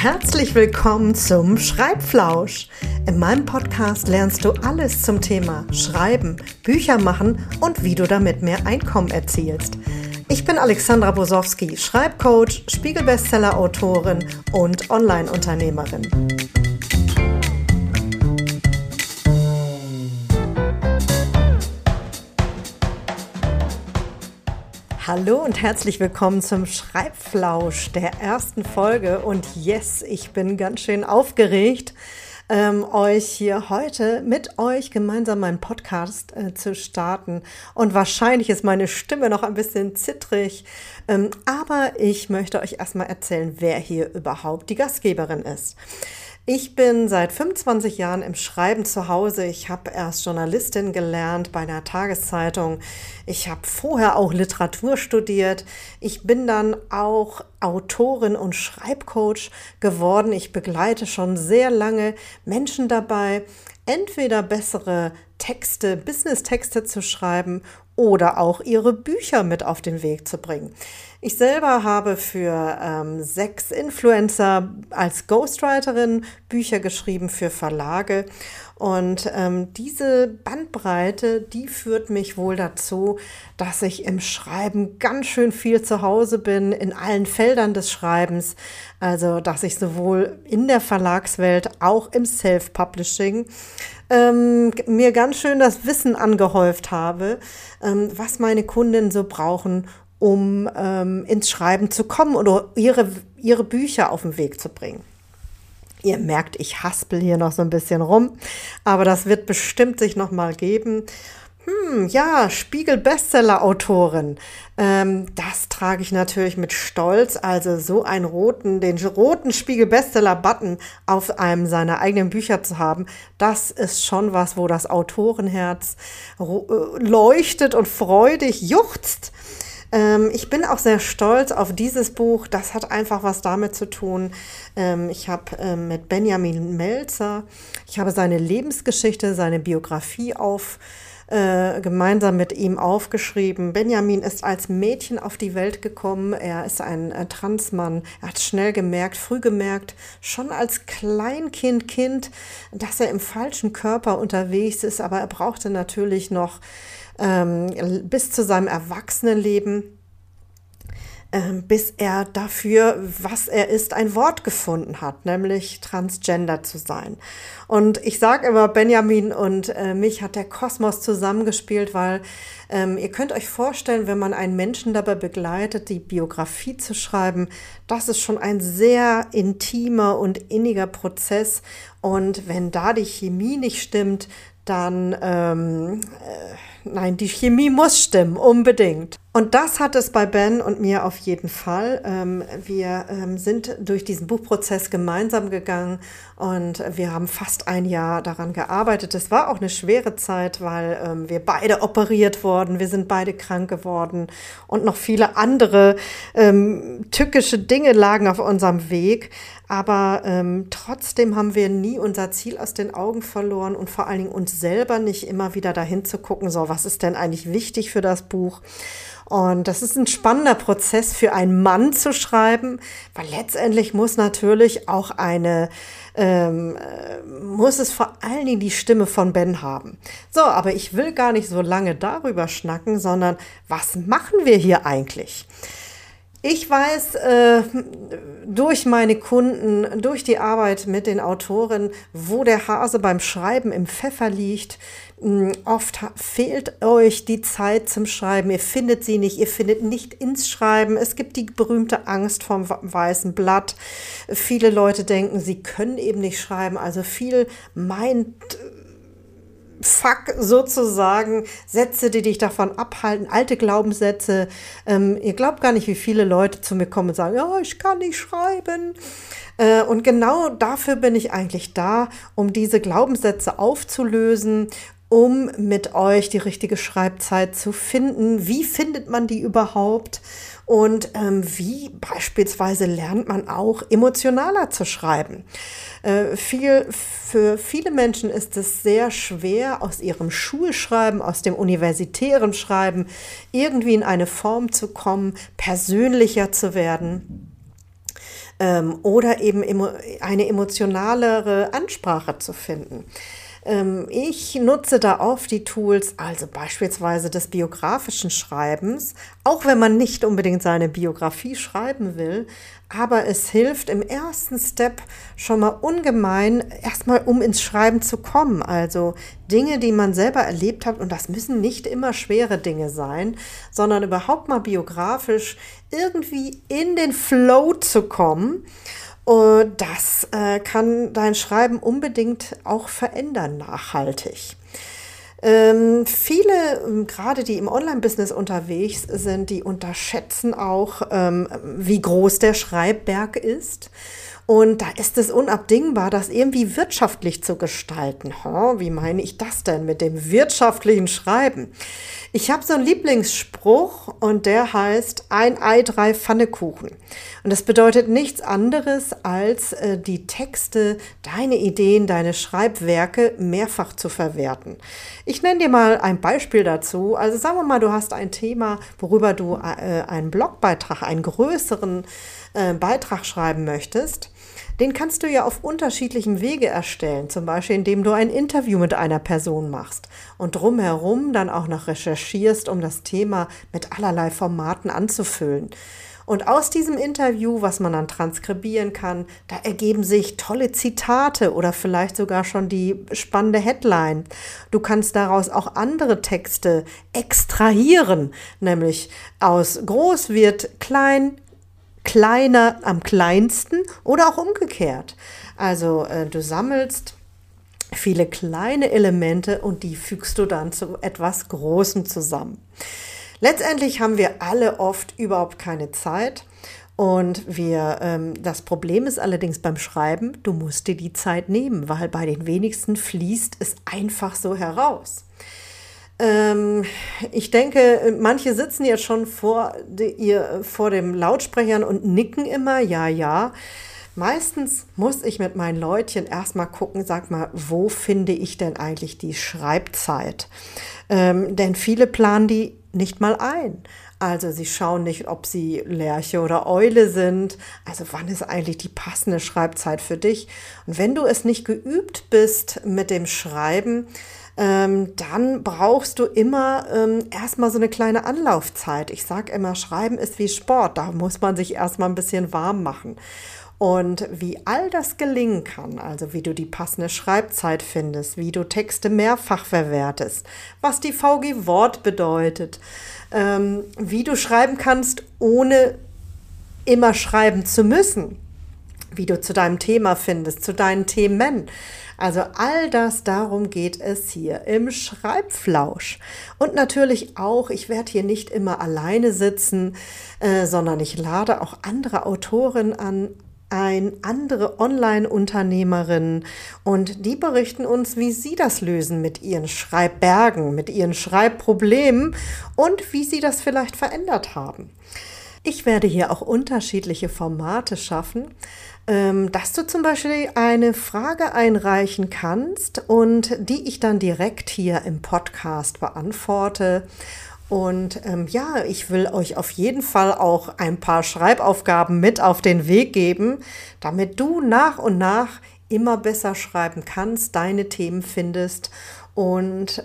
Herzlich willkommen zum Schreibflausch. In meinem Podcast lernst du alles zum Thema Schreiben, Bücher machen und wie du damit mehr Einkommen erzielst. Ich bin Alexandra Bosowski, Schreibcoach, Spiegel-Bestseller-Autorin und Online-Unternehmerin. Hallo und herzlich willkommen zum Schreibflausch der ersten Folge. Und yes, ich bin ganz schön aufgeregt, euch hier heute mit euch gemeinsam meinen Podcast zu starten. Und wahrscheinlich ist meine Stimme noch ein bisschen zittrig, aber ich möchte euch erstmal erzählen, wer hier überhaupt die Gastgeberin ist. Ich bin seit 25 Jahren im Schreiben zu Hause. Ich habe erst Journalistin gelernt bei einer Tageszeitung. Ich habe vorher auch Literatur studiert. Ich bin dann auch Autorin und Schreibcoach geworden. Ich begleite schon sehr lange Menschen dabei, entweder bessere Texte, Business-Texte zu schreiben oder auch ihre Bücher mit auf den Weg zu bringen. Ich selber habe für 6 Influencer als Ghostwriterin Bücher geschrieben für Verlage. Und diese Bandbreite, die führt mich wohl dazu, dass ich im Schreiben ganz schön viel zu Hause bin, in allen Feldern des Schreibens. Also, dass ich sowohl in der Verlagswelt, auch im Self-Publishing, mir ganz schön das Wissen angehäuft habe, was meine Kundinnen so brauchen, um ins Schreiben zu kommen oder ihre Bücher auf den Weg zu bringen. Ihr merkt, ich haspel hier noch so ein bisschen rum, aber das wird bestimmt sich noch mal geben. Ja, Spiegel-Bestseller-Autorin. Das trage ich natürlich mit Stolz. Also so den roten Spiegel-Bestseller-Button auf einem seiner eigenen Bücher zu haben, das ist schon was, wo das Autorenherz leuchtet und freudig juchzt. Ich bin auch sehr stolz auf dieses Buch. Das hat einfach was damit zu tun. Ich habe mit Benjamin Melzer, ich habe seine Lebensgeschichte, seine Biografie gemeinsam mit ihm aufgeschrieben. Benjamin ist als Mädchen auf die Welt gekommen. Er ist ein Transmann. Er hat früh gemerkt, schon als Kind, dass er im falschen Körper unterwegs ist. Aber er brauchte natürlich noch bis zu seinem Erwachsenenleben, bis er dafür, was er ist, ein Wort gefunden hat, nämlich Transgender zu sein. Und ich sage immer, Benjamin und mich hat der Kosmos zusammengespielt, weil ihr könnt euch vorstellen, wenn man einen Menschen dabei begleitet, die Biografie zu schreiben, das ist schon ein sehr intimer und inniger Prozess. Und wenn da die Chemie nicht stimmt, dann nein, die Chemie muss stimmen, unbedingt. Und das hat es bei Ben und mir auf jeden Fall. Wir sind durch diesen Buchprozess gemeinsam gegangen und wir haben fast ein Jahr daran gearbeitet. Es war auch eine schwere Zeit, weil wir beide operiert wurden, wir sind beide krank geworden und noch viele andere tückische Dinge lagen auf unserem Weg. Aber trotzdem haben wir nie unser Ziel aus den Augen verloren und vor allen Dingen uns selber nicht immer wieder dahin zu gucken, so, was ist denn eigentlich wichtig für das Buch? Und das ist ein spannender Prozess für einen Mann zu schreiben, weil letztendlich muss natürlich auch muss es vor allen Dingen die Stimme von Ben haben. So, aber ich will gar nicht so lange darüber schnacken, sondern was machen wir hier eigentlich? Ich weiß durch meine Kunden, durch die Arbeit mit den Autoren, wo der Hase beim Schreiben im Pfeffer liegt. Oft fehlt euch die Zeit zum Schreiben, ihr findet sie nicht, ihr findet nicht ins Schreiben. Es gibt die berühmte Angst vom weißen Blatt. Viele Leute denken, sie können eben nicht schreiben, also viel Fuck sozusagen, Sätze, die dich davon abhalten, alte Glaubenssätze. Ihr glaubt gar nicht, wie viele Leute zu mir kommen und sagen, ja, ich kann nicht schreiben. Und genau dafür bin ich eigentlich da, um diese Glaubenssätze aufzulösen, um mit euch die richtige Schreibzeit zu finden. Wie findet man die überhaupt? Und wie beispielsweise lernt man auch emotionaler zu schreiben? Für viele Menschen ist es sehr schwer, aus ihrem Schulschreiben, aus dem universitären Schreiben irgendwie in eine Form zu kommen, persönlicher zu werden. oder eben eine emotionalere Ansprache zu finden. Ich nutze da oft die Tools, also beispielsweise des biografischen Schreibens, auch wenn man nicht unbedingt seine Biografie schreiben will, aber es hilft im ersten Step schon mal ungemein, erstmal um ins Schreiben zu kommen. Also Dinge, die man selber erlebt hat, und das müssen nicht immer schwere Dinge sein, sondern überhaupt mal biografisch irgendwie in den Flow zu kommen. Das kann dein Schreiben unbedingt auch verändern, nachhaltig. Viele, gerade die im Online-Business unterwegs sind, die unterschätzen auch, wie groß der Schreibberg ist. Und da ist es unabdingbar, das irgendwie wirtschaftlich zu gestalten. Wie meine ich das denn mit dem wirtschaftlichen Schreiben? Ich habe so einen Lieblingsspruch und der heißt: ein Ei, 3 Pfannekuchen. Und das bedeutet nichts anderes, als die Texte, deine Ideen, deine Schreibwerke mehrfach zu verwerten. Ich nenne dir mal ein Beispiel dazu. Also sagen wir mal, du hast ein Thema, worüber du einen Blogbeitrag, einen größeren Beitrag schreiben möchtest. Den kannst du ja auf unterschiedlichem Wege erstellen, zum Beispiel indem du ein Interview mit einer Person machst und drumherum dann auch noch recherchierst, um das Thema mit allerlei Formaten anzufüllen. Und aus diesem Interview, was man dann transkribieren kann, da ergeben sich tolle Zitate oder vielleicht sogar schon die spannende Headline. Du kannst daraus auch andere Texte extrahieren, nämlich aus groß wird klein, kleiner am kleinsten oder auch umgekehrt. Also du sammelst viele kleine Elemente und die fügst du dann zu etwas Großem zusammen. Letztendlich haben wir alle oft überhaupt keine Zeit und das Problem ist allerdings beim Schreiben, du musst dir die Zeit nehmen, weil bei den wenigsten fließt es einfach so heraus. Ich denke, manche sitzen jetzt schon vor dem Lautsprechern und nicken immer, ja, ja. Meistens muss ich mit meinen Leutchen erstmal gucken, sag mal, wo finde ich denn eigentlich die Schreibzeit? Denn viele planen die nicht mal ein. Also sie schauen nicht, ob sie Lerche oder Eule sind. Also wann ist eigentlich die passende Schreibzeit für dich? Und wenn du es nicht geübt bist mit dem Schreiben, dann brauchst du immer erstmal so eine kleine Anlaufzeit. Ich sage immer, Schreiben ist wie Sport, da muss man sich erstmal ein bisschen warm machen. Und wie all das gelingen kann, also wie du die passende Schreibzeit findest, wie du Texte mehrfach verwertest, was die VG Wort bedeutet, wie du schreiben kannst, ohne immer schreiben zu müssen, wie du zu deinem Thema findest, zu deinen Themen. Also all das, darum geht es hier im Schreibflausch. Und natürlich auch, ich werde hier nicht immer alleine sitzen, sondern ich lade auch andere Autorinnen an, andere Online-Unternehmerinnen, und die berichten uns, wie sie das lösen mit ihren Schreibbergen, mit ihren Schreibproblemen und wie sie das vielleicht verändert haben. Ich werde hier auch unterschiedliche Formate schaffen, dass du zum Beispiel eine Frage einreichen kannst und die ich dann direkt hier im Podcast beantworte. Und ich will euch auf jeden Fall auch ein paar Schreibaufgaben mit auf den Weg geben, damit du nach und nach immer besser schreiben kannst, deine Themen findest und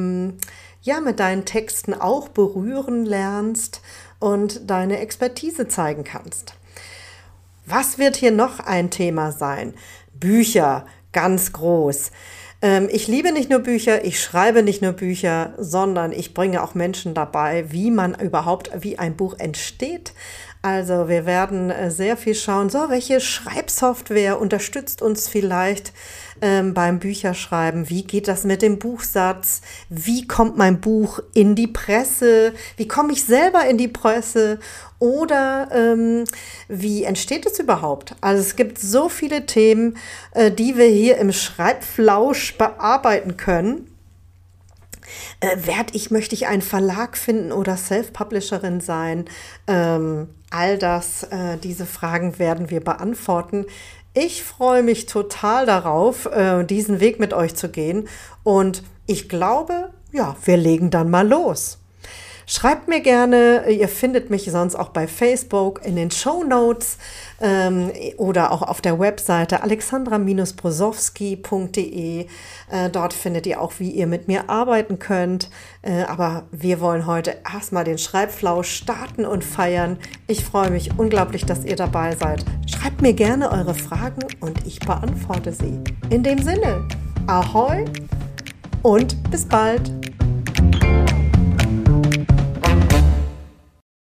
mit deinen Texten auch berühren lernst und deine Expertise zeigen kannst. Was wird hier noch ein Thema sein? Bücher, ganz groß. Ich liebe nicht nur Bücher, ich schreibe nicht nur Bücher, sondern ich bringe auch Menschen dabei, wie ein Buch entsteht. Also wir werden sehr viel schauen, welche Schreibsoftware unterstützt uns vielleicht beim Bücherschreiben? Wie geht das mit dem Buchsatz? Wie kommt mein Buch in die Presse? Wie komme ich selber in die Presse? Oder wie entsteht es überhaupt? Also es gibt so viele Themen, die wir hier im Schreibflausch bearbeiten können. Möchte ich einen Verlag finden oder Self-Publisherin sein? All das, diese Fragen werden wir beantworten. Ich freue mich total darauf, diesen Weg mit euch zu gehen. Und ich glaube, wir legen dann mal los. Schreibt mir gerne, ihr findet mich sonst auch bei Facebook in den Shownotes oder auch auf der Webseite alexandra-brosowski.de. Dort findet ihr auch, wie ihr mit mir arbeiten könnt. Aber wir wollen heute erstmal den Schreibflausch starten und feiern. Ich freue mich unglaublich, dass ihr dabei seid. Schreibt mir gerne eure Fragen und ich beantworte sie. In dem Sinne, Ahoi und bis bald!